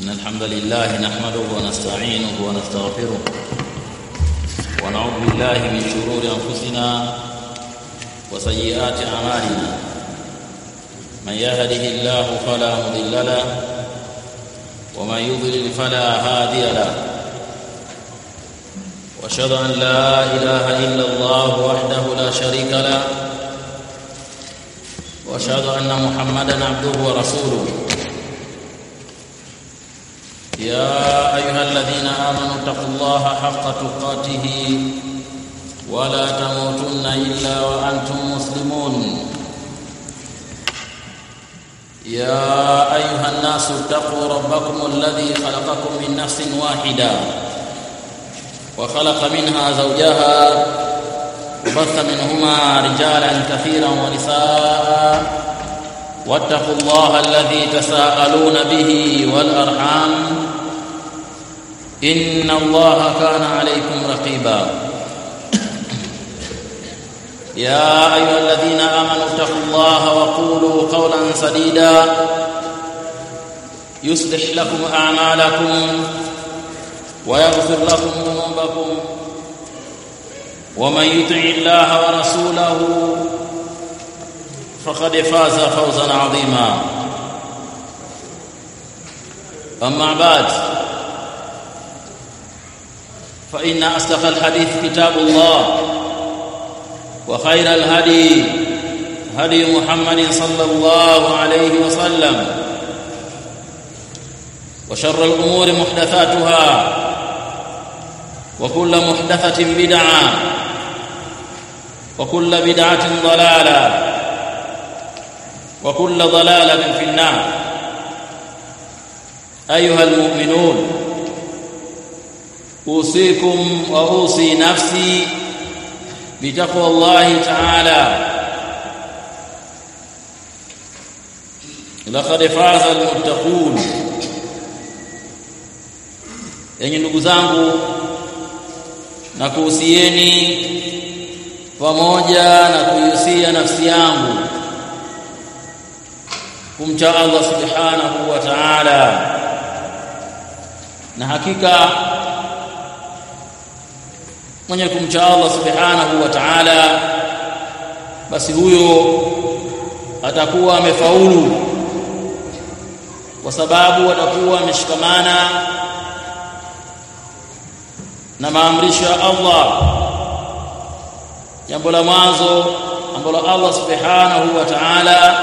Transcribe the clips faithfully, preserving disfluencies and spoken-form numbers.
إن الحمد لله نحمده ونستعينه ونستغفره ونعوذ بالله من شرور أنفسنا وسيئات أعمالنا من يهده الله فلا مضل له ومن يضلل فلا هادي له وأشهد أن لا إله إلا الله وحده لا شريك له وأشهد أن محمدا عبده ورسوله يا أيها الذين آمنوا اتقوا الله حق تقاته ولا تموتن إلا وأنتم مسلمون يا أيها الناس اتقوا ربكم الذي خلقكم من نفس واحدة وخلق منها زوجها وبث منهما رجالا كثيرا ونساء واتقوا الله الذي تساءلون به والأرحام إن الله كان عليكم رقيبا يا أيها الذين آمنوا اتقوا الله وقولوا قولا سديدا يصلح لكم أعمالكم ويغفر لكم ذنوبكم ومن يطع الله ورسوله فقد فاز فوزا عظيما أما بعد فإن أصدق الحديث كتاب الله وخير الهدي هدي محمد صلى الله عليه وسلم وشر الأمور محدثاتها وكل محدثة بدعة وكل بدعة ضلالة وكل ضلالة في النار أيها المؤمنون أوصيكم وأوصي نفسي بتقوى الله تعالى لقد فاز المتقون. Enyi ndugu zangu, na kuhusieni pamoja na kuihusia nafsi yangu kumcha Allah subhanahu wa ta'ala, na hakika mwenye kumcha Allah subhanahu wa ta'ala basi huyo atakuwa amefaulu, kwa sababu atakuwa ameshikamana na maamrisho ya Allah. Jambo la mwanzo ambalo Allah subhanahu wa ta'ala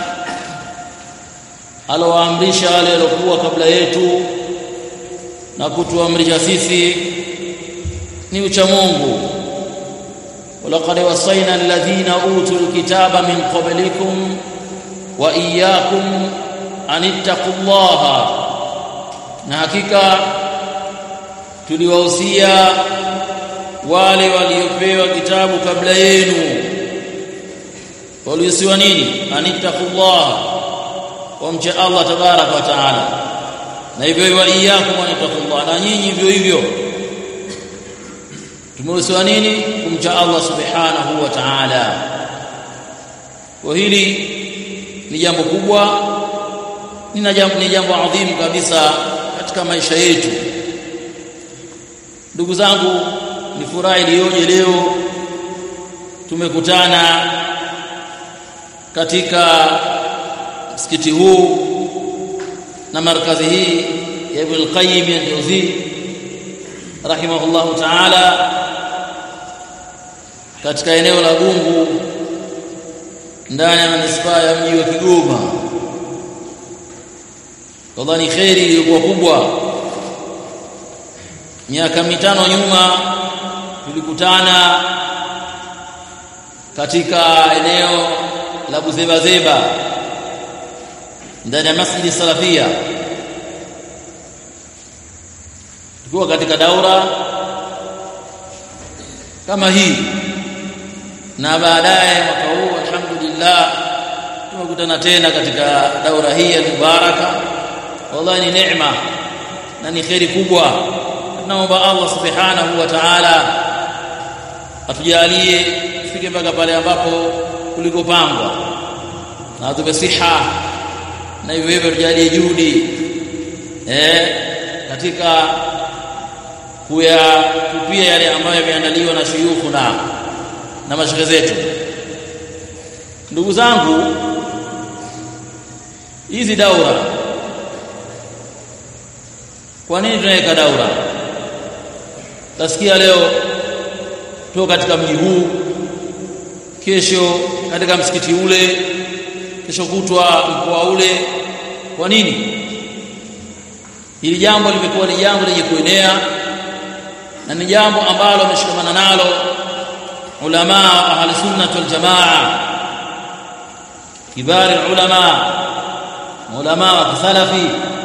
alowaamrisha wale waliokuwa kabla yetu na kutuamrisha sisi ni ucha Mungu. walaqad wasayna alladhina utul kitaba min qablikum wa iyyakum an ittaqullaha, na hakika tuliwahusia wale waliopewa kitabu kabla yenu, walihusiwa nini? An ittaqullaha, wamche Allah tabaraka wa taala, na hivyo wa iyyakum an ittaqullaha, na nyinyi hivyo hivyo tumehusiwa nini? Kumcha Allah subhanahu wa ta'ala. Kwa hili ni jambo kubwa, ni jambo ni jambo adhimu kabisa katika maisha yetu. Ndugu zangu, ni furaha iliyoje leo tumekutana katika msikiti huu na markazi hii ya Ibn al-Qayyim al-Jawzi rahimahullahu ta'ala katika eneo la Gungu ndani ya manispaa ya mji wa Kigoma. Wallahi ni khairi iliyokuwa kubwa. Miaka mitano nyuma tulikutana katika eneo la Buzeba Zeba ndani ya Masjid Salafia, tukiwa katika daura kama hii, na baadaye mwaka huu alhamdulillah tumekutana tena katika daura hii ya mubaraka. Wallahi ni neema na ni khairi kubwa. Tunaomba Allah subhanahu wa ta'ala atujalie tufike mpaka pale ambapo kulikopangwa, na atupe siha na hivyo hivyo tujalie juhudi eh katika kuyatupia yale ambayo yameandaliwa na shuyukhu na na mashaikh zetu. Ndugu zangu, hizi daura, kwa nini tunaweka daura? Tasikia leo tu katika mji huu, kesho katika msikiti ule, kesho kutwa mkoa ule. Kwa nini? Hili jambo limekuwa ni jambo lenye kuenea na ni jambo ambalo wameshikamana nalo ulama ahli sunnah wal jamaa, kibari ulama, ulama wa kisalafi,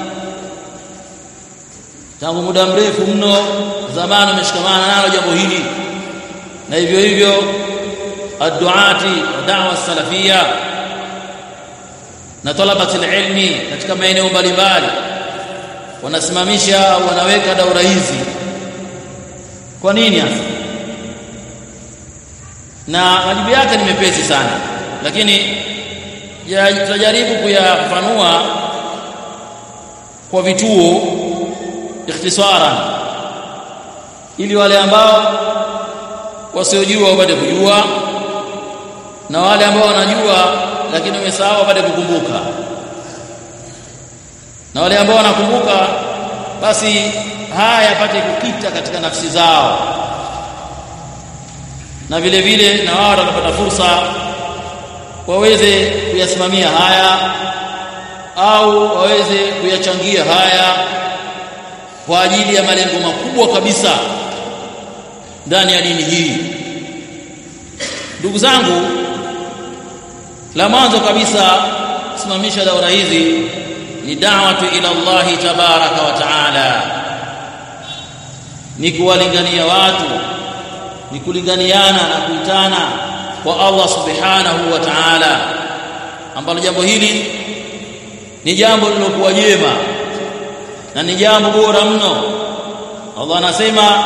tangu muda mrefu mno zamani wameshikamana nalo jambo hili. Na hivyo hivyo ad-duati wa da'wa salafia na talabati ilmi katika maeneo mbalimbali wanasimamisha, wanaweka daura hizi. Kwa nini hasa? Na majibu yake ni mepesi sana, lakini tutajaribu kuyafafanua kwa vituo ikhtisaran, ili wale ambao wasiojua wapate kujua na wale ambao wanajua lakini wamesahau wapate kukumbuka, na wale ambao wanakumbuka basi haya yapate kukita katika nafsi zao, na vile vile na wao watapata fursa waweze kuyasimamia haya au waweze kuyachangia haya kwa ajili ya malengo makubwa kabisa ndani ya dini hii. Ndugu zangu, la mwanzo kabisa kusimamisha daura hizi ni da'watu ila Allah tabaraka wa taala, ni kuwalingania watu, ni kulinganiana na kuitana kwa Allah subhanahu wa ta'ala, ambalo jambo hili ni jambo lilokuwa jema na ni jambo bora mno. Allah anasema,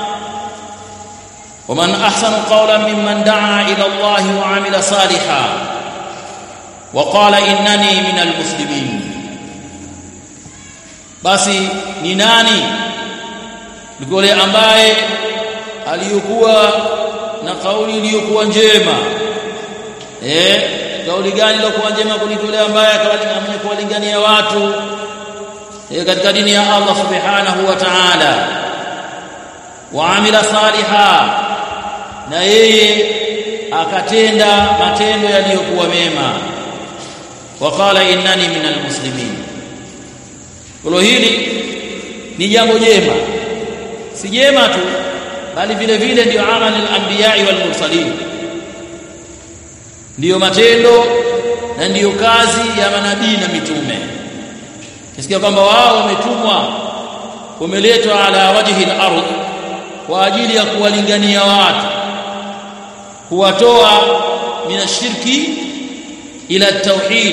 waman ahsanu qawlan mimman da'a ila Allah wa 'amila salihan wa qala innani minal muslimin. Basi ni nani yule ambaye aliyokuwa na kauli iliyokuwa njema? Eh, kauli gani iliyokuwa njema kuliko yule ambaye akawalinganisha kuwalingania watu eh katika dini ya Allah subhanahu wa ta'ala, wa amila saliha, na yeye akatenda matendo yaliyokuwa mema, wa qala innani minal muslimin. Hilo hili ni jambo jema, si jema tu bali vile vile ndio amali al-anbiya wal mursalin, ndio matendo na ndio kazi ya manabii na mitume. Kisikia kwamba wao wametumwa, wameletwa ala wajhi al-ardh kwa ajili ya kuwalingania watu, kuwatoa minashirki ila tauhid,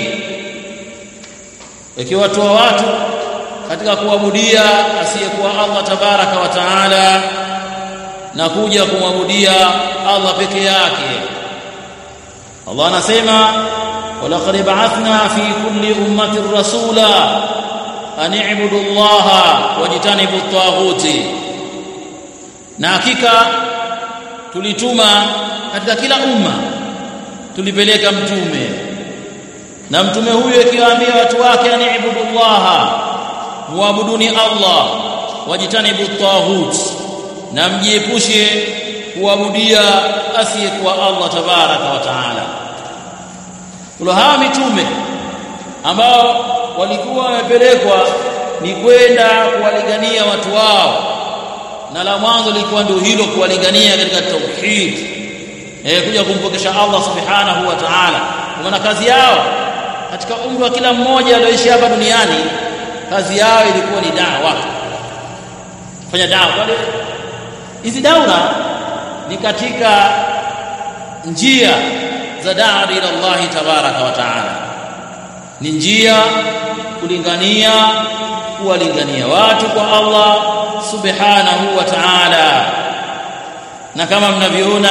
ikiwatoa watu katika kuabudia asiyekuwa Allah tabaraka wa taala na kuja kumwabudia Allah peke yake. Allah anasema, walaqad ba'athna fi kulli ummatin rasula an i'budu Allaha wajtanibu at-taghuti, na hakika tulituma katika kila umma, tulipeleka mtume, na mtume huyo akiwaambia watu wake, an i'budu Allaha, muabuduni Allah, wajtanibu at-taghut, na mjiepushe kuabudia asiyekuwa Allah tabaraka wa taala. Kwa hawa mitume ambao walikuwa wamepelekwa ni kwenda kuwalingania watu wao, na la mwanzo lilikuwa ndio hilo, kuwalingania katika tauhid, eh kuja kumpokesha Allah subhanahu wa ta'ala. Kwa maana kazi yao katika umri wa kila mmoja alioishi hapa duniani, kazi yao ilikuwa ni da'wa, kufanya da'wa. Hizi daura ni katika njia za da'wa ila Allah tabaraka wa taala, ni njia kulingania, kuwalingania watu kwa Allah subhanahu wa ta'ala. Na kama mnavyoona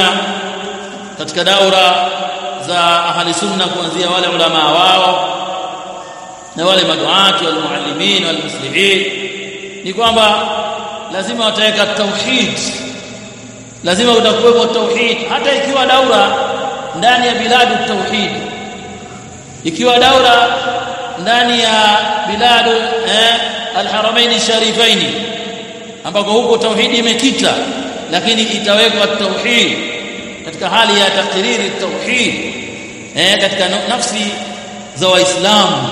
katika daura za ahli sunna, kuanzia wale ulama wao na wale maduati wal muallimin wal muslimin ni kwamba lazima wataweka tauhid, lazima utakuwepo tauhid. Hata ikiwa daura ndani ya biladu tauhid, ikiwa daura ndani ya biladu eh, al-haramain sharifain ambako huko tauhidi imekita, lakini itawekwa tauhid katika hali ya takriri tauhid eh, katika nafsi za Waislamu.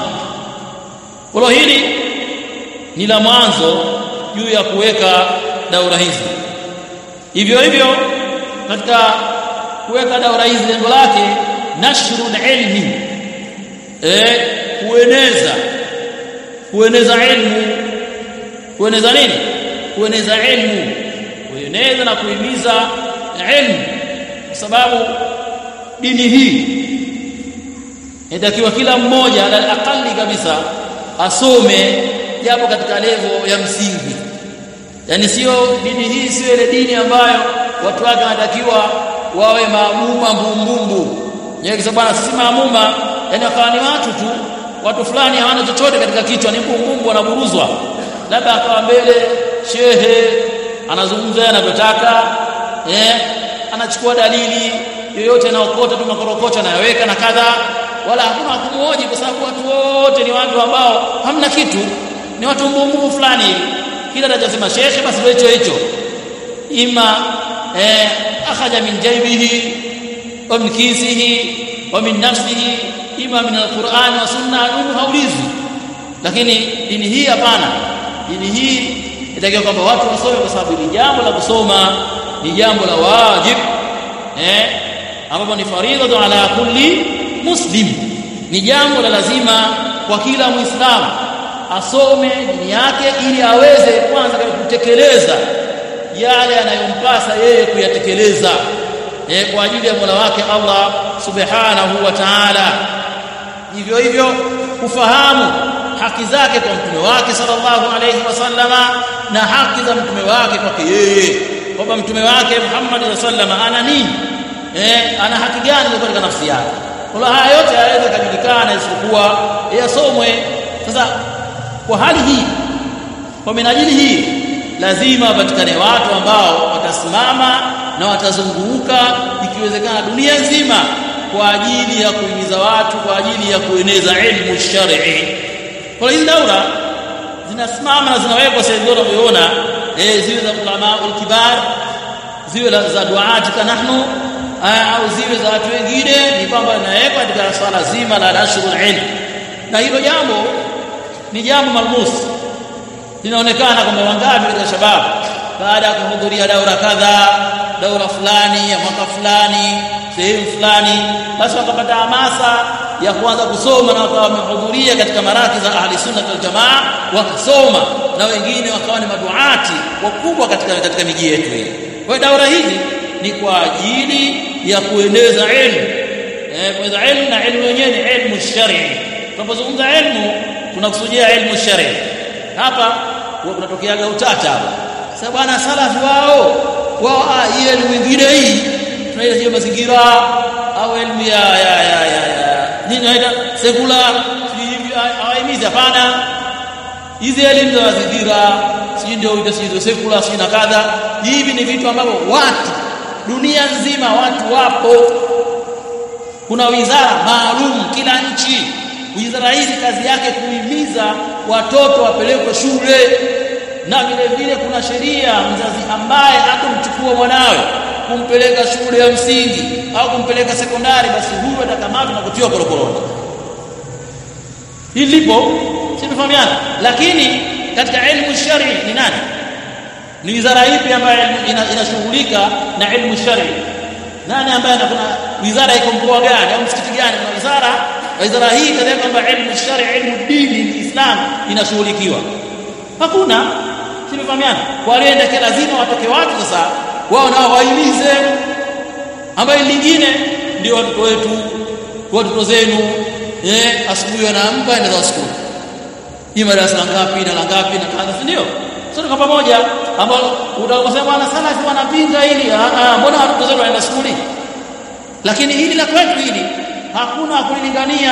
Kwa hili ni la mwanzo juu ya kuweka daura hizi. Hivyo hivyo katika kuweka daura hizi lengo lake nashrul ilmi, eh kueneza kueneza ilmu. Kueneza nini? Kueneza ilmu, kueneza na kuhimiza ilmu, kwa sababu dini hii inatakiwa kila mmoja ala aqali kabisa asome japo katika level ya msingi. Yani sio dini hii sio ile dini ambayo watu wake wanatakiwa wawe maamuma mbumbumbu. Yeye bwana sisi maamuma, yani akawa ni watu tu, watu fulani hawana chochote katika kichwa, ni mbumbumbu wanaburuzwa. Labda akawa mbele shehe anazungumza anavyotaka, eh anachukua dalili yoyote na okota tu makorokocha na yaweka na kadha, wala hakuna kumhoji, kwa sababu watu wote ni watu ambao hamna kitu, ni watu mbumbumbu fulani. Kila anachosema shekhe basi ndio hicho hicho, ima eh akhaja min jaybihi wa min kisihi wa min nafsihi, ima min alquran wa sunna, haulizi. Lakini dini hii hapana. Dini hii inatakiwa kwamba watu wasome, kwa sababu ni jambo la kusoma, ni jambo la wajib, eh ambapo ni faridatu ala kulli muslim, ni jambo la lazima kwa kila Muislamu asome dini yake ili aweze kwanza kutekeleza yale yanayompasa yeye kuyatekeleza eh kwa ajili ya Mola wake Allah subhanahu wa ta'ala. Hivyo hivyo kufahamu haki zake kwa mtume wake sallallahu alayhi wasallama na haki za mtume wake kwake yeye, kwamba mtume wake Muhammad sallallahu ana nini, eh ana haki gani katika nafsi yake. Kwa haya yote yaweza kujulikana isipokuwa yasomwe. Sasa kwa hali hii, kwa minajili hii, lazima wapatikane watu ambao watasimama na watazunguka ikiwezekana dunia nzima kwa ajili ya kuhimiza watu, kwa ajili ya kueneza ilmu shar'i. Kwa hizo daura zinasimama na zinawekwa sehemu zote unayoona, eh ziwe za ulama al-kibar, ziwe za duati kanahnu, au ziwe za watu wengine, ni kwamba inawekwa katika swala zima la nashrul ilm. Na hilo jambo ni jambo malmus, linaonekana kwamba wangapi katika shabab baada ya kuhudhuria daura kadha, daura fulani ya mwaka fulani sehemu fulani, basi wakapata hamasa ya kuanza kusoma na wakawa wamehudhuria katika maraki za ahli sunna wal jamaa wakasoma, na wengine wakawa ni maduati wakubwa katika katika miji yetu hii. Kwa daura hizi ni kwa ajili ya kueneza elimu, eh kueneza elimu, na elimu yenyewe ni elimu shar'i. Tunapozungumza elimu tunakusudia elimu shar'i. Hapa huwa kunatokeaga utata hapa. Sasa bwana salafi wao wao hii elimu nyingine hii tunaita mazingira au elimu ya ya ya, ya nini inaita secular hivi haimizi. Hapana, hizi elimu za mazingira si ndio ndio secular si na kadha, hivi ni vitu ambavyo watu dunia nzima watu wapo. Kuna wizara maalum kila nchi. Wizara hizi kazi yake kuhimiza watoto wapelekwe shule, na vile vile kuna sheria, mzazi ambaye atamchukua mwanawe kumpeleka shule ya msingi au kumpeleka sekondari, basi huyo atakamatwa na kutiwa korokoroni. Hili lipo, simefahamiana. Lakini katika elimu shari ni nani? Ni wizara ipi ambayo inashughulika na elimu shari? Nani ambaye kuna wizara iko mkoa gani au msikiti gani na wizara wizara hii katika kwamba elimu shari, elimu dini Islam inashughulikiwa? Hakuna. Simefahamiana. Kwa hiyo ndio lazima watoke watu sasa wao nao wahimize, ambayo lingine ndio watoto wetu, watoto zenu, eh asubuhi wanaamka enda za shule, hii madarasa ngapi na ngapi na kadha, ndio sote kwa pamoja, ambao utakosema bwana salafi wanapinga hili, ah mbona watoto zetu waenda shule? Lakini hili la kwetu hili hakuna kulingania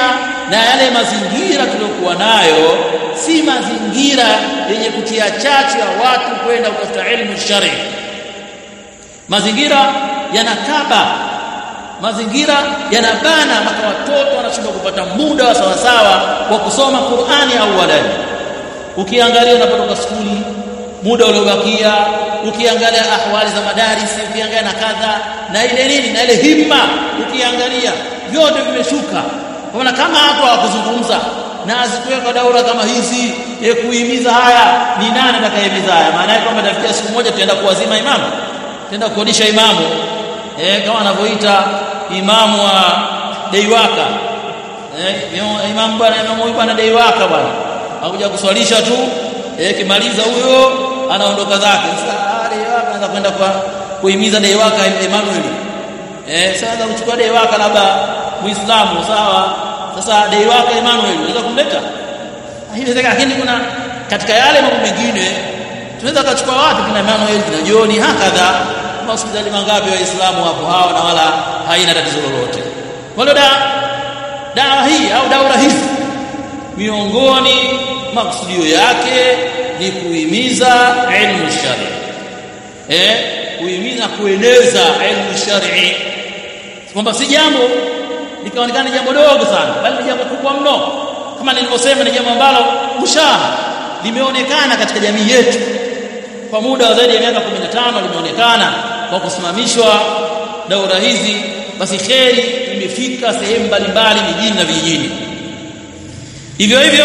na yale mazingira tuliyokuwa nayo si mazingira yenye kutia chachu ya watu kwenda kutafuta elimu shari. Mazingira yanakaba, mazingira yanabana, mpaka watoto wanashindwa kupata muda wa sawa sawa wa kusoma Qur'ani au walani. Ukiangalia unapotoka shule muda uliobakia, ukiangalia ahwali za madarisi, ukiangalia na kadha na ile nini na ile himma, ukiangalia vyote vimeshuka. Kwa maana kama hapo hawakuzungumza na azikuweka daura kama hizi e kuhimiza haya, ni nani atakayehimiza haya? Maana yake kwamba tafikia siku moja tutaenda kuwazima imamu, tutaenda kukodisha imamu eh kama anavyoita imamu wa Deiwaka eh imamu bwana, imamu huyu bwana Deiwaka bwana hakuja kuswalisha tu eh kimaliza huyo anaondoka zake. Sasa Deiwaka anaanza kwenda kwa kuhimiza Deiwaka Emmanuel eh sasa uchukua Deiwaka labda Muislamu sawa. Sasa Deiwaka Emmanuel unaweza kumleta haiwezekani, lakini kuna katika yale mambo mengine tunaweza kuchukua watu kina Emmanuel kina Joni hakadha hospitali mangapi waislamu hapo hao na wala haina tatizo lolote. Kwa hiyo dawa hii au daura hizi miongoni maksudio yake ni kuhimiza elimu shari, eh kuhimiza kueneza elimu shari, kwamba si jambo likaonekana jambo dogo sana, bali ni jambo kubwa mno. Kama nilivyosema, ni jambo ambalo mushaha limeonekana katika jamii yetu kwa muda wa zaidi ya miaka kumi na tano, limeonekana kwa kusimamishwa daura hizi. Basi kheri imefika sehemu mbalimbali mijini na vijijini. Hivyo hivyo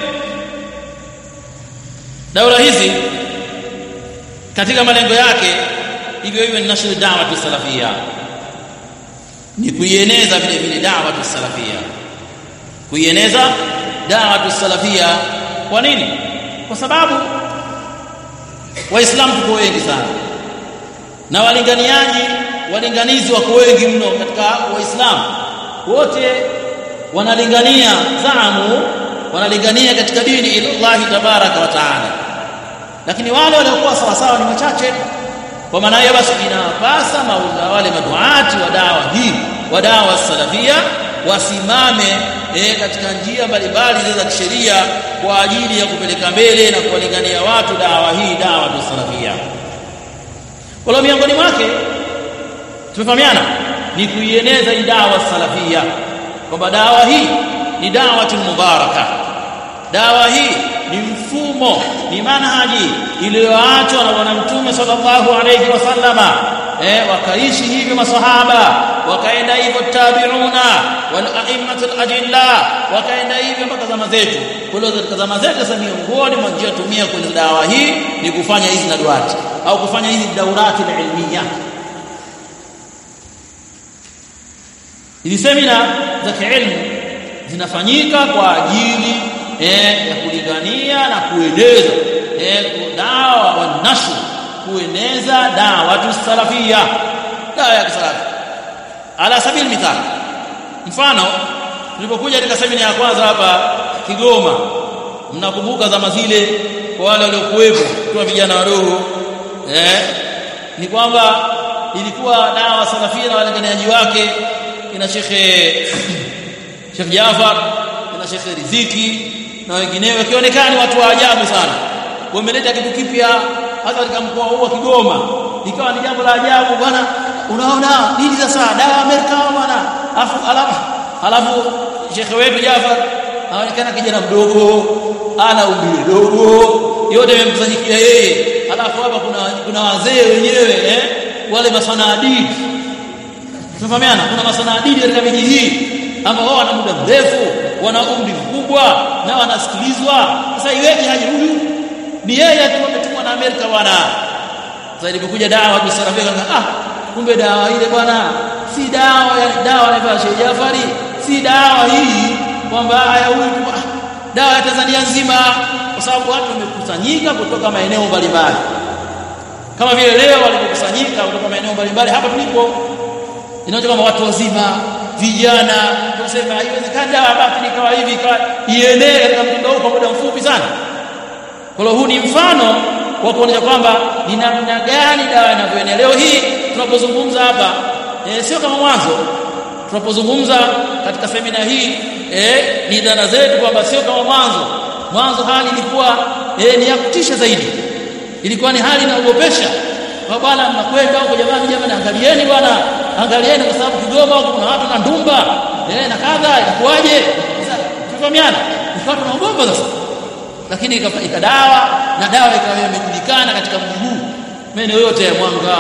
daura hizi katika malengo yake hivyo hivyo ni nashri da'wati salafia, ni kuieneza vile vile da'wati salafia, kuieneza da'wati salafia. Kwa nini? Kwa sababu waislamu tuko wengi sana na walinganiaji walinganizi wako wengi mno katika waislamu wote, wanalingania zaamu wanalingania katika dini ila Allah tabaraka wa taala, lakini wale waliokuwa sawa sawa ni wachache. Kwa maana hiyo basi inapasa mauza wale maduati wa dawa hii wa dawa salafia wasimame e, katika njia mbalimbali za kisheria kwa ajili ya kupeleka mbele na kuwalingania watu dawa hii dawa salafia. Kwa hiyo miongoni mwake tumefahamiana ni kuieneza hii dawa salafia, kwamba dawa hii ni da'watu mubaraka, dawa hii ni mfumo, ni manhaji iliyoachwa na Bwana Mtume sallallahu alayhi wasallama. Eh, wakaishi hivyo masahaba, wakaenda hivyo tabi'una wal a'immatul ajilla, wakaenda hivyo mpaka zama zetu. Kwa hiyo katika zama zetu sasa miongoni mwa njia tumia kwenye dawa hii ni kufanya hizi nadwati au kufanya hizi daurati ilmiya. Hizi semina za kielimu zinafanyika kwa ajili eh, ya kulingania na kueneza eh, dawa wa nashr, kueneza dawa tusalafia, dawa ya kisalafi. Ala sabili mithal, mfano tulipokuja katika semina ya kwanza hapa Kigoma, mnakumbuka zama zile, kwa wale waliokuwepo kwa vijana wadogo eh, ni kwamba ilikuwa dawa salafia na walinganiaji wake ina Sheikh Sheikh Jafar na Sheikh Riziki na wengineo, wakionekana watu wa ajabu sana, wameleta kitu kipya hata katika mkoa huu wa Kigoma. Ikawa ni jambo la ajabu bwana, unaona nini sasa dawa Amerika bwana, afu alafu alafu Sheikh wetu Jafar anaonekana kijana mdogo, ana umri dogo, yote yamemkusanyikia yeye. Alafu hapa kuna kuna wazee wenyewe eh, wale masanadidi, tunafahamiana, kuna masanadidi katika miji hii ambao wao wana muda mrefu, wana umri mkubwa na wanasikilizwa. Sasa iweje haje huyu ni yeye tu ametumwa na Amerika bwana. Sasa ilipokuja dawa ya salafia kama ah, kumbe dawa ile bwana si dawa ya dawa ya Sheikh Jafari, si dawa hii kwamba haya huyu dawa ya Tanzania nzima, kwa sababu watu wamekusanyika kutoka maeneo mbalimbali, kama vile leo walikusanyika kutoka maeneo mbalimbali hapa tulipo. Inaonyesha kama watu wazima, vijana, tunasema haiwezekani dawa baki ikawa hivi ikawa ienee katika mtindo huu kwa muda mfupi sana. Kwa hiyo huu ni mfano wa kuonyesha kwamba ni namna gani dawa inavyoenea. Leo hii tunapozungumza hapa e, sio kama mwanzo tunapozungumza katika semina hii eh ni dhana zetu kwamba sio kama mwanzo. Mwanzo hali ilikuwa eh ni ya kutisha zaidi. Ilikuwa ni hali inaogopesha. Kwa bwana mnakwenda huko jamani jamani angalieni bwana. Angalieni kwa sababu Kigoma huko kuna watu na ndumba. Eh na kadha itakuwaje? Sasa tufahamiana. Ikawa tunaogopa sasa. Lakini ikadawa na dawa ikawa imejulikana katika mji huu. Maeneo yote ya Mwanga,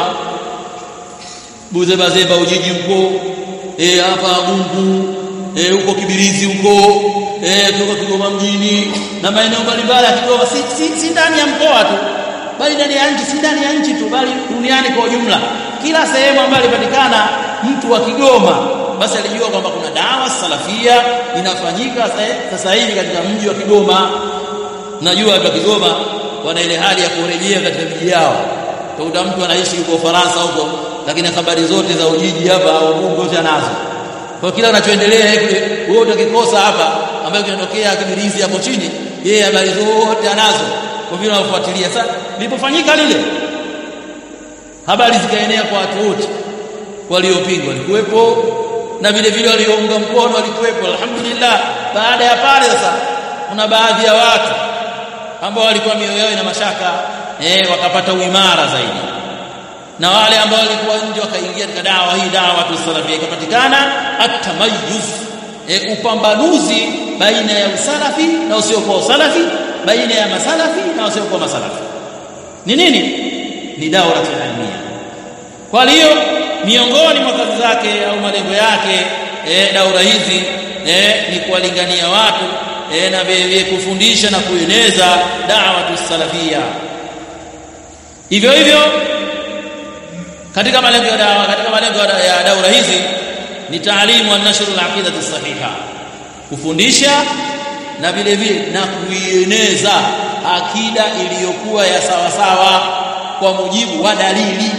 Buzeba Zeba Ujiji huko, eh hapa Gungu, eh huko Kibirizi huko, eh kutoka Kigoma mjini na maeneo mbalimbali ya Kigoma, si, si, si ndani ya mkoa tu, bali ndani ya nchi, si ndani ya nchi tu, bali duniani kwa ujumla. Kila sehemu ambayo ilipatikana mtu wa Kigoma basi alijua kwamba kuna dawa salafia inafanyika sasa hivi katika mji wa Kigoma. Najua watu wa Kigoma wana ile hali ya kurejea katika miji yao. Utakuta mtu anaishi huko Faransa huko, lakini habari zote za Ujiji hapa au Mungu zote anazo. Kwa kila unachoendelea kule wewe utakikosa hapa ambayo kinatokea Kibirizi hapo chini, yeye habari zote anazo kwa vile anafuatilia. Sasa lilipofanyika lile, habari zikaenea kwa watu wote. Waliopingwa walikuwepo na vile vile waliounga mkono walikuwepo. Alhamdulillah, baada ya pale sasa kuna baadhi ya watu ambao walikuwa mioyo yao ina mashaka eh wakapata uimara zaidi, na wale ambao walikuwa nje wakaingia katika dawa hii, dawa tu salafia, ikapatikana at-tamayyuz, eh upambanuzi baina ya usalafi na usiokuwa usalafi, baina ya masalafi na usiokuwa masalafi. Ni nini? Ni dawa ilmia. Kwa hiyo miongoni mwa kazi zake au malengo yake eh daura hizi eh ni kuwalingania watu eh na vile kufundisha na kueneza da'watu salafia. Hivyo hivyo katika malengo ya dawa, katika malengo ya daura hizi ni taalimu wa nashru al-aqida as-sahiha, kufundisha na vile vile na kuieneza akida iliyokuwa ya sawa sawa kwa mujibu wa dalili.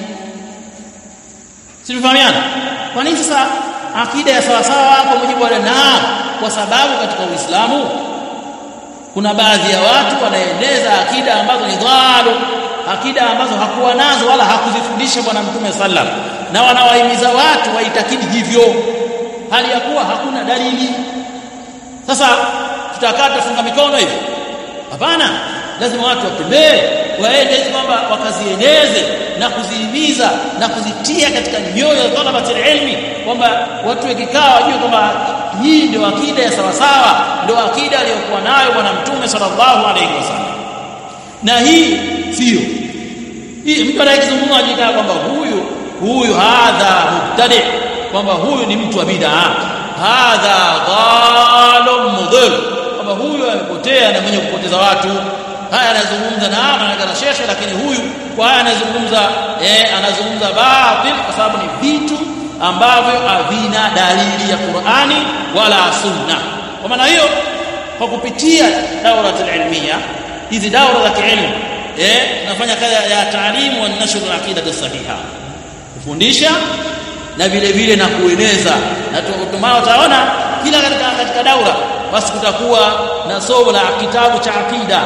Simfahamiana? Kwa nini sasa akida ya sawa sawa kwa mujibu wa dalili? Kwa sababu katika Uislamu kuna baadhi ya watu wanaeneza akida ambazo ni dhalu, akida ambazo hakuwa nazo wala hakuzifundisha Bwana Mtume sallam, na wanawahimiza watu waitakidi hivyo hali ya kuwa hakuna dalili. Sasa tutakaa tufunga mikono hivi? Hapana, lazima watu watembee waende kwamba wakazieneze na kuzihimiza na kuzitia katika mioyo ya talabati ilmi, kwamba watu wakikaa wajue kwamba hii ndio akida ya sawa sawa, ndio akida aliyokuwa nayo Bwana Mtume sallallahu alaihi wasallam. Na hii sio hii mtu anayezungumza ajikaa kwamba huyu huyu hadha mubtadi, kwamba huyu ni mtu wa bid'a, hadha dhalum mudhil, kwamba huyu amepotea na mwenye kupoteza watu. Haya anazungumza na anaonekana shekhe, lakini huyu kwa haya anazungumza eh anazungumza batil, kwa sababu ni vitu ambavyo havina dalili ya Qur'ani wala Sunna. Kwa maana hiyo, kwa kupitia daura ilmia hizi, daura za kielimu eh tunafanya kazi ya taalimu wa nashru al-aqida as-sahiha, kufundisha na vile vile na kueneza. Na tutumao utaona kila katika katika daura basi kutakuwa na somo la kitabu cha akida.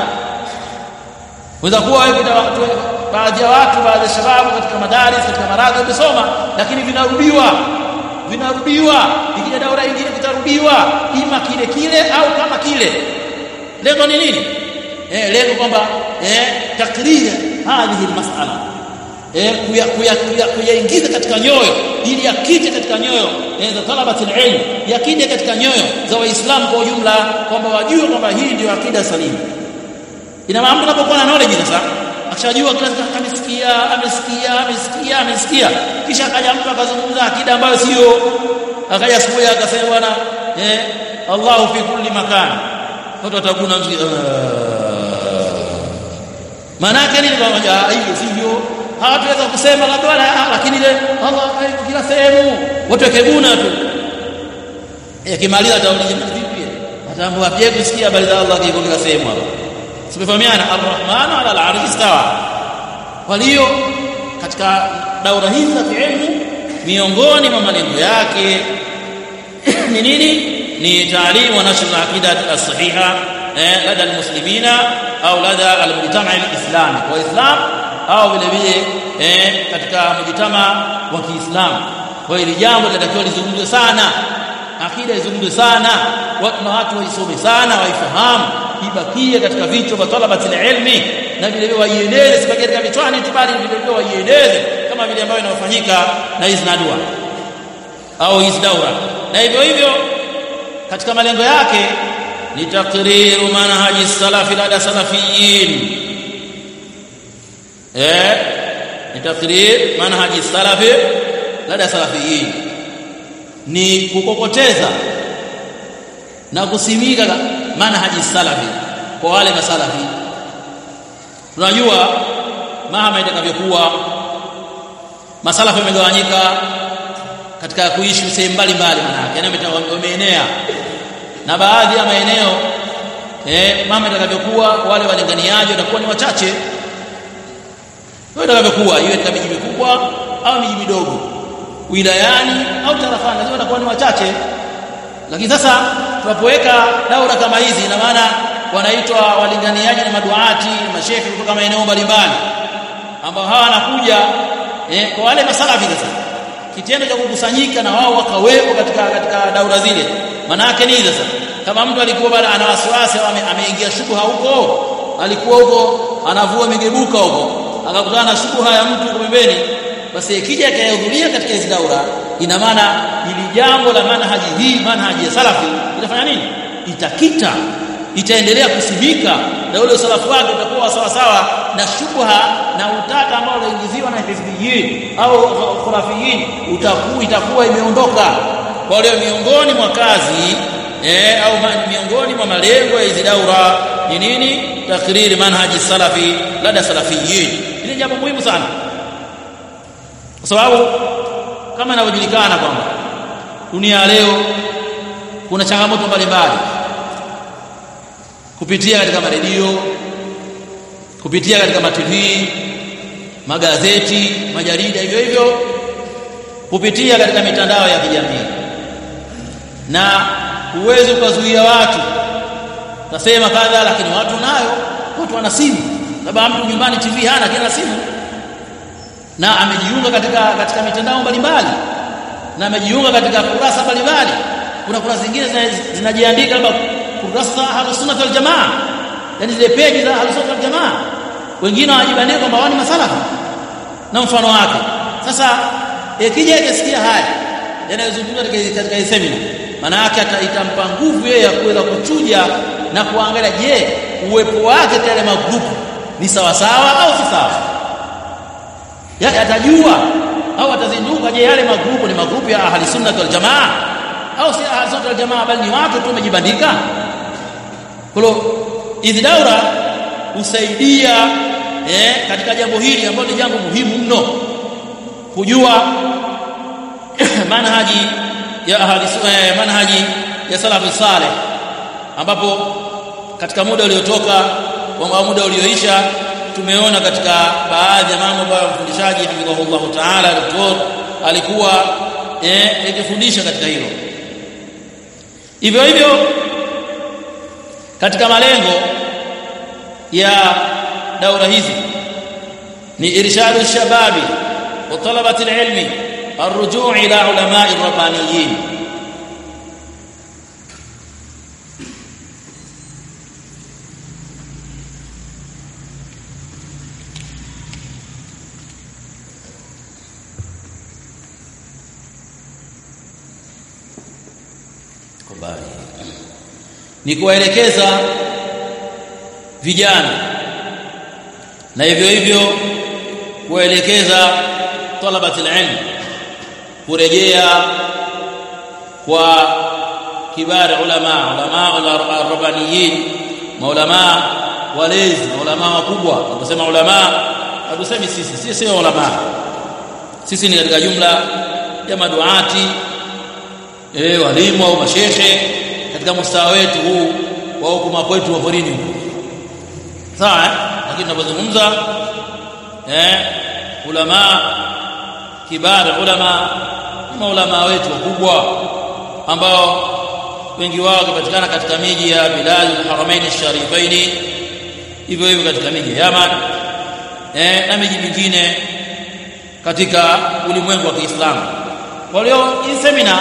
Waweza kuwa wewe baadhi ya watu, baadhi ya shababu katika madaris, katika maradhi wamesoma, lakini vinarudiwa vinarudiwa ikija daura nyingine kitarudiwa, ima kile kile au kama kile. Lengo ni nini? Eh lengo kwamba eh takrir hadhihi almas'ala, eh kuya kuyaingiza katika nyoyo ili yakite katika nyoyo za talabati ilm, yakite katika nyoyo za Waislamu kwa ujumla, kwamba wajue kwamba hii ndio akida salimu. Ina maana unapokuwa na knowledge sasa, akishajua kila kitu, amesikia amesikia amesikia amesikia, kisha akaja mtu akazungumza akida ambayo sio, akaja asubuhi akasema bwana eh Allahu fi kulli makan, watu watakuna mziki. Maana yake nini? Kwamba hiyo sivyo, hawataweza kusema labda, lakini ile Allah yuko kila sehemu, watu wakeguna tu. Yakimaliza atauliza vipi, ataambiwa pia kusikia habari za Allah yuko kila sehemu hapo. Tumefahamiana, Ar-Rahman ala al-Arsh istawa. Kwa hiyo katika daura hizi za kielimu, miongoni mwa malengo yake ni nini? Ni taalimu wa nashr al-aqida as-sahiha lada al-muslimina au lada al-mujtama' al-islami, wa islam au vile vile katika mujtama wa Kiislamu. Kwa hiyo jambo linatakiwa lizungumzwe sana akida izungumzwe sana, watu na watu waisome sana, waifahamu, ibakie katika vichwa vya talabati ilmi, na vile vile waieneze sipaki katika vichwani tu, bali vile vile waieneze kama vile ambavyo inafanyika na hizi nadwa au hizi daura. Na hivyo hivyo katika malengo yake ni takriru manhaji salafi la salafiyin, eh ni takrir manhaji salafi la salafiyin, ni kukokoteza na kusimika manhaji salafi kwa wale masalafi. Tunajua mahama itakavyokuwa masalafi yamegawanyika katika kuishi sehemu mbalimbali, maana yake wameenea, na baadhi ya maeneo eh mama itakavyokuwa wale walinganiaji watakuwa ni wachache. Kwa hiyo itakavyokuwa iwe katika miji mikubwa au miji midogo, wilayani au tarafani, lazima watakuwa ni wachache. Lakini sasa tunapoweka daura kama hizi, ina maana wanaitwa walinganiaji na maduati na mashehe kutoka maeneo mbalimbali, ambao hawa wanakuja eh kwa wale masalafi. Sasa kitendo cha kukusanyika na wao wakawepo katika katika daura zile, maana yake ni sasa, kama mtu alikuwa bado ana wasiwasi au ameingia shubha huko, alikuwa huko anavua migebuka huko, akakutana na shubha ya mtu pembeni, basi ikija akayahudhuria katika hizo daura, ina maana ili jambo la manhaji hii, manhaji ya salafi, itafanya nini? Itakita, itaendelea kusimika, na ule usalafu wake utakuwa sawa sawa na shubha na utata ambao unaingiziwa na hizbiyin au khurafiyin, utakuwa itakuwa imeondoka. Kwa hiyo miongoni mwa kazi eh au miongoni mwa malengo ya hizi daura ni nini? Takriri manhaji salafi la salafiyin. Hili jambo muhimu sana, kwa sababu kama inavyojulikana kwamba dunia leo kuna changamoto mbalimbali, kupitia katika maredio, kupitia katika ma T V, magazeti, majarida, hivyo hivyo kupitia katika mitandao ya kijamii. Na huwezi kuzuia watu nasema kadha, lakini watu nayo watu wana simu, sababu mtu nyumbani T V hana, kina simu, na amejiunga katika katika mitandao mbalimbali, na amejiunga katika kurasa mbalimbali. Kuna kurasa zingine zinajiandika labda kurasa za Ahlus Sunnah wal Jamaa, yani zile peji za Ahlus Sunnah wal Jamaa, wengine wanajibandika kwamba wao ni masalafi na mfano wake. Sasa ikija ikisikia haya yanayozungumzwa katika semina, maana yake itampa nguvu yeye ya kuweza kuchuja na kuangalia, je, uwepo wake katika magrupu ni sawa sawa au si sawa? Yeye atajua au atazinduka, je, yale magrupu ni magrupu ya Ahlus Sunnah wal Jamaa au si Ahlus Sunnah wal Jamaa, bali ni watu tu wamejibandika. Kwa hiyo hizi daura husaidia eh katika jambo hili ambalo ni jambo muhimu mno, kujua manhaji ya ahli sunna, manhaji ya salafu saleh, ambapo katika muda uliotoka au muda ulioisha tumeona katika baadhi ya mambo ambayo mfundishaji hafidhahullah taala doktor alikuwa eh akifundisha katika hilo. Hivyo hivyo katika malengo ya daura hizi ni irshadu shababi wa talabati alilmi arrujuu ila ulama'i rabbaniyin. Kubali ni kuwaelekeza vijana, na hivyo hivyo kuelekeza talabati ilm kurejea kwa kibari ulama ulama ar-rabbaniyin, maulama walezi, maulama wakubwa. Tunasema ulama, hatusemi sisi sisi sio ulama, sisi ni katika jumla ya maduati eh walimu au mashehe katika mustawa wetu huu wa hukuma kwetu wa porini huko, sawa eh? Lakini tunapozungumza eh ulama kibara, ulama maulama wetu wakubwa ambao wengi wao wakipatikana katika miji ya biladul haramain sharifaini, hivyo hivyo katika miji ya Yaman eh na miji mingine katika ulimwengu wa Kiislamu. Kwa hiyo hii semina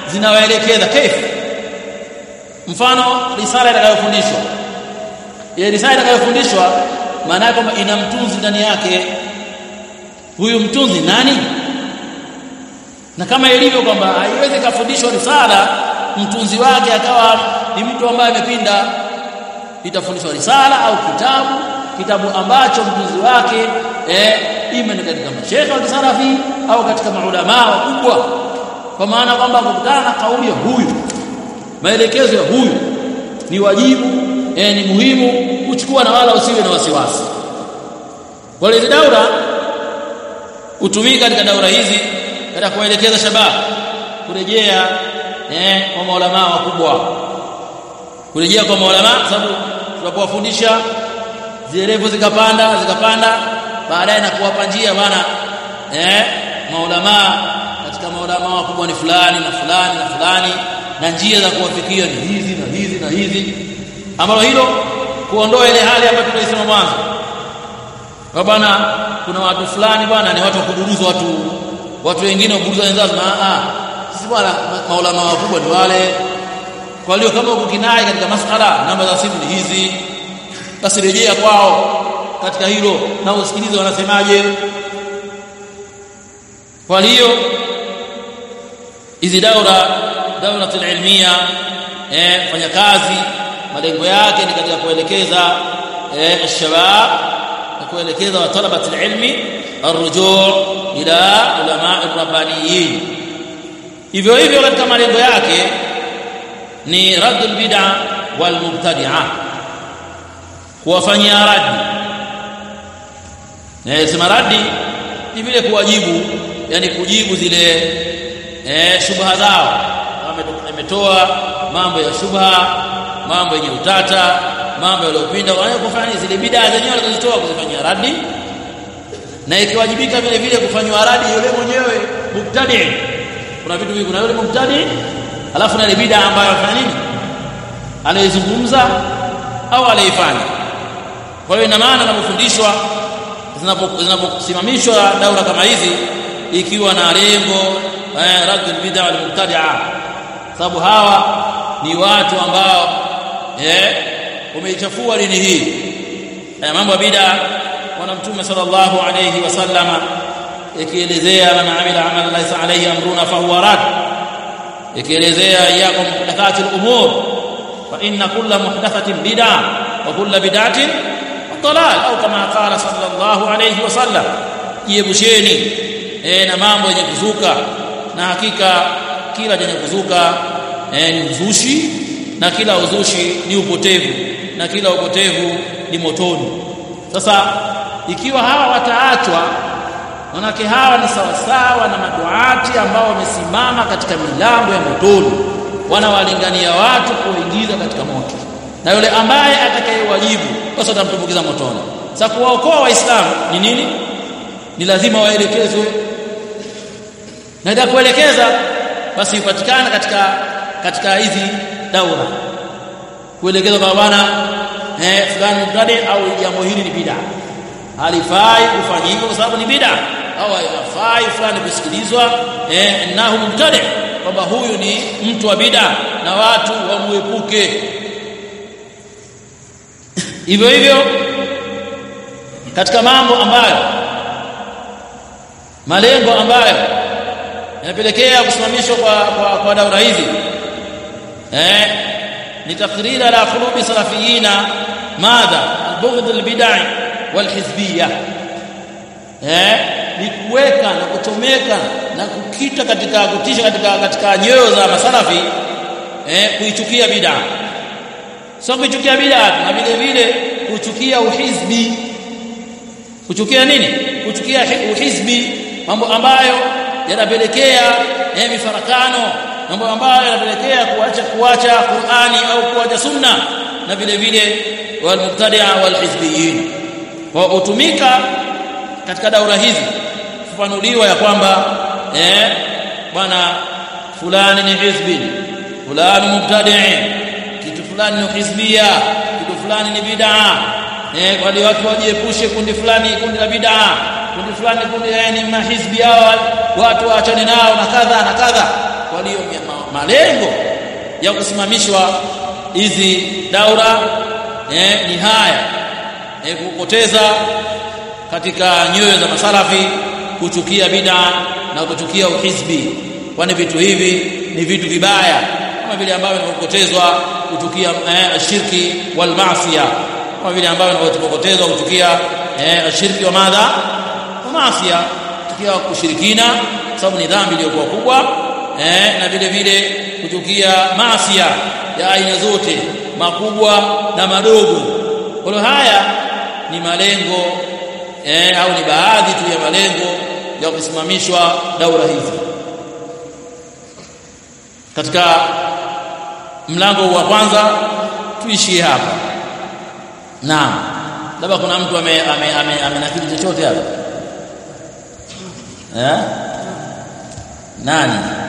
zinawaelekeza kaifa. Mfano risala itakayofundishwa, ile risala itakayofundishwa maana yake kwamba ina mtunzi ndani yake. Huyu mtunzi nani? Na kama ilivyo kwamba haiwezi kufundishwa risala mtunzi wake akawa ni mtu ambaye amepinda, itafundishwa risala au kitabu kitabu ambacho mtunzi wake eh ima ni katika mashaikh wa kisalafi au katika maulama wakubwa, kwa maana kwamba kukutana na kauli ya huyu, maelekezo ya huyu ni wajibu eh, ni muhimu kuchukua na wala usiwe na wasiwasi. Kwa hiyo daura utumika katika daura hizi katika kuelekeza shabab kurejea eh kwa maulama wakubwa, kurejea kwa maulama, sababu tunapowafundisha zile level zikapanda zikapanda baadaye na kuwapa njia bana eh maulama katika maulama wakubwa ni fulani na fulani na fulani, na njia za kuwafikia ni hizi na hizi na hizi, ambalo hilo kuondoa ile hali ambayo tulisema mwanzo kwa bana kuna watu fulani bwana ni watu wa kuburuza watu watu wengine kuburuza wenzao. Ah sisi bwana maulama wakubwa ni wale. Kwa hiyo kama ukinai katika masuala namba za simu ni hizi, basi rejea kwao katika hilo na usikilize wanasemaje. Kwa hiyo hizi daura dauratul ilmiya eh fanya kazi, malengo yake ni katika kuelekeza eh shabab na kuelekeza wa talabatul ilmi arrujuu ila ulama ar-rabbaniyin. Hivyo hivyo katika malengo yake ni raddul bid'a wal mubtadi'a, kuwafanyia radi. Na sema radi ni vile kuwajibu, yani kujibu zile eh shubha zao. Ametoa mambo ya shubha, mambo yenye utata, mambo yaliyopinda, wao kufanya zile bid'a zenyewe walizitoa kuzifanyia radi, na ikiwajibika vile vile kufanywa radi yule mwenyewe mubtadi'. Kuna vitu hivi, kuna yule mubtadi' alafu na ile bid'a ambayo afanya nini anaizungumza au anaifanya. Kwa hiyo ina maana tunapofundishwa zinaposimamishwa daura kama hizi ikiwa na lengo eh raddul bid'a wal mubtadi'a, sababu hawa ni watu ambao eh wameichafua dini hii. Haya mambo ya bid'a, wana Mtume sallallahu alayhi wasallama ikielezea man amila amalan laysa alayhi amruna fa huwa rad, ikielezea iyakum muhdathatil umur fa inna kulla muhdathatin bid'a wa kulla bid'atin dalal, au kama qala sallallahu alayhi wasallam, jiebusheni eh na mambo yenye kuzuka, na hakika kila chenye kuzuka eh ni uzushi, na kila uzushi ni upotevu, na kila upotevu ni motoni. Sasa ikiwa hawa wataachwa, manake hawa ni sawa sawa na maduati ambao wamesimama katika milango ya motoni, wanawalingania watu kuingiza katika moto, na yule ambaye atakayewajibu basi atamtumbukiza motoni. Sasa kuwaokoa waislamu ni nini? Ni lazima waelekezwe, na ndio kuelekeza basi ipatikana katika katika hizi daura, kuelekeza kwa bwana eh fulani mtadi au jambo hili ni bid'a, halifai kufanyika kwa sababu ni bid'a, au haifai fulani kusikilizwa eh innahu mubtadi, kwamba huyu ni mtu wa bid'a na watu wamuepuke. Hivyo hivyo katika mambo ambayo malengo ambayo yanapelekea kusimamishwa kwa kwa, kwa daura hizi eh ni takrira la qulubi salafiyina madha al-bughd al-bid'i wal-hizbiyya, eh ni kuweka na kutomeka na kukita katika kutisha katika katika nyoyo za masalafi eh kuichukia bid'a. Sio kuchukia bid'a, na vile vile kuchukia uhizbi. Kuchukia nini? Kuchukia uhizbi, mambo ambayo yanapelekea eh mifarakano, mambo ambayo yanapelekea kuacha kuacha Qur'ani au kuacha sunna, na vile vile wal mubtadi'a wal hizbiyyin. Kwa utumika katika daura hizi kufanuliwa ya kwamba eh bwana fulani ni hizbi, fulani mubtadi', kitu fulani ni hizbia, kitu fulani ni bid'a. Eh kwa hiyo watu wajiepushe kundi fulani, kundi la bid'a, kundi fulani kundi yani mahizbi hao, watu waachane nao na kadha na kadha. kwa hiyo malengo ya kusimamishwa hizi daura eh, ni haya eh, kupoteza katika nyoyo za masalafi, kuchukia bid'a na kuchukia uhizbi, kwani vitu hivi ni vitu vibaya kama vile ambavyo vinapotezwa kuchukia eh, shirki wal maasiya, kama vile ambavyo vinapotezwa kuchukia eh, shirki wa madha wa maasiya, kuchukia kushirikina sababu ni dhambi iliyokuwa kubwa eh, na vile vile kuchukia maasiya ya aina zote makubwa na madogo. Kwa haya ni malengo eh, au ni baadhi tu ya malengo ya kusimamishwa daura hizi. Katika mlango wa kwanza tuishie hapa. Naam, labda kuna mtu ame ame amenakili chochote hapa eh? Nani?